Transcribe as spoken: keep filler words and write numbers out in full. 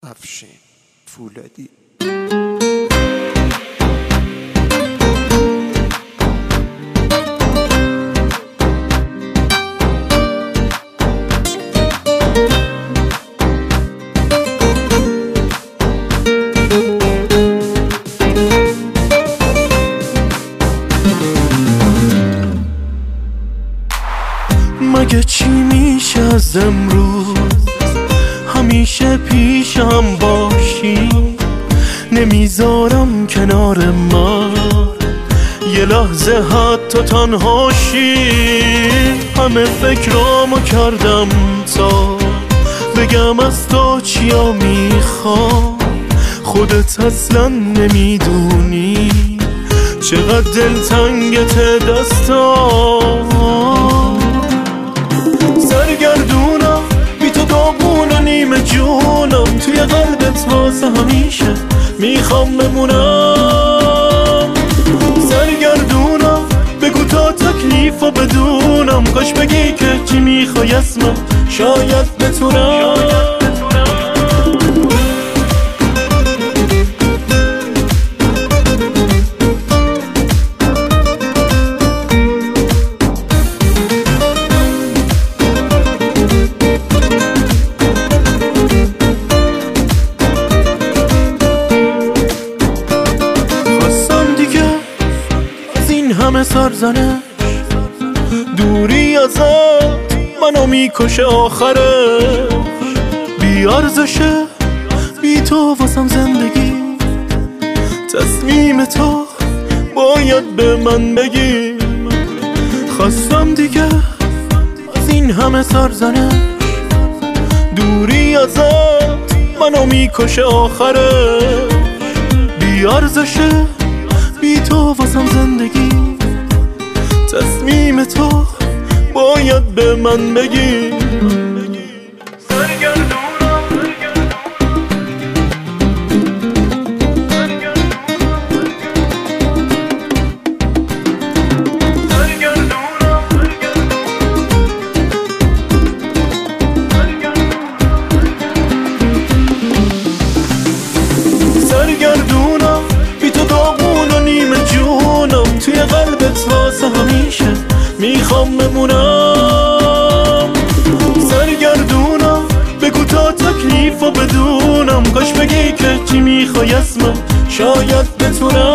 افشین فولادی. مگه چی میشه از امروز همیشه پیشم باشی، نمیذارم کنار من یه لحظه حتی تنهاشی. همه فکرامو کردم تا بگم از تو چیا میخوام، خودت اصلا نمیدونی چقدر دلتنگت دستام. سرگردونم بی تو داغون و نیمه جونم، توی قلبت واسه همیشه میخوام بمونم. سرگردونم بگو تا تکلیف و بدونم، کاش بگی که چی میخوای از من شاید بتونم. همه سرزنش دوری ازت منو میکشه، آخرش بی ارزشه بی تو واسم زندگی. تصمیم تو باید به من بگی. خواستم دیگه از این همه سرزنش دوری ازت منو میکشه، آخرش بی ارزشه بی تو واسم زندگی. تصمیم تو باید به من بگی. سرگردونم بی تو داغون و نیمه جونم، توی قلبت واسه همیشه میخوام بمونم. سرگردونم بگو تا تکلیف و بدونم، کاش بگی که چی میخوای از من شاید بتونم.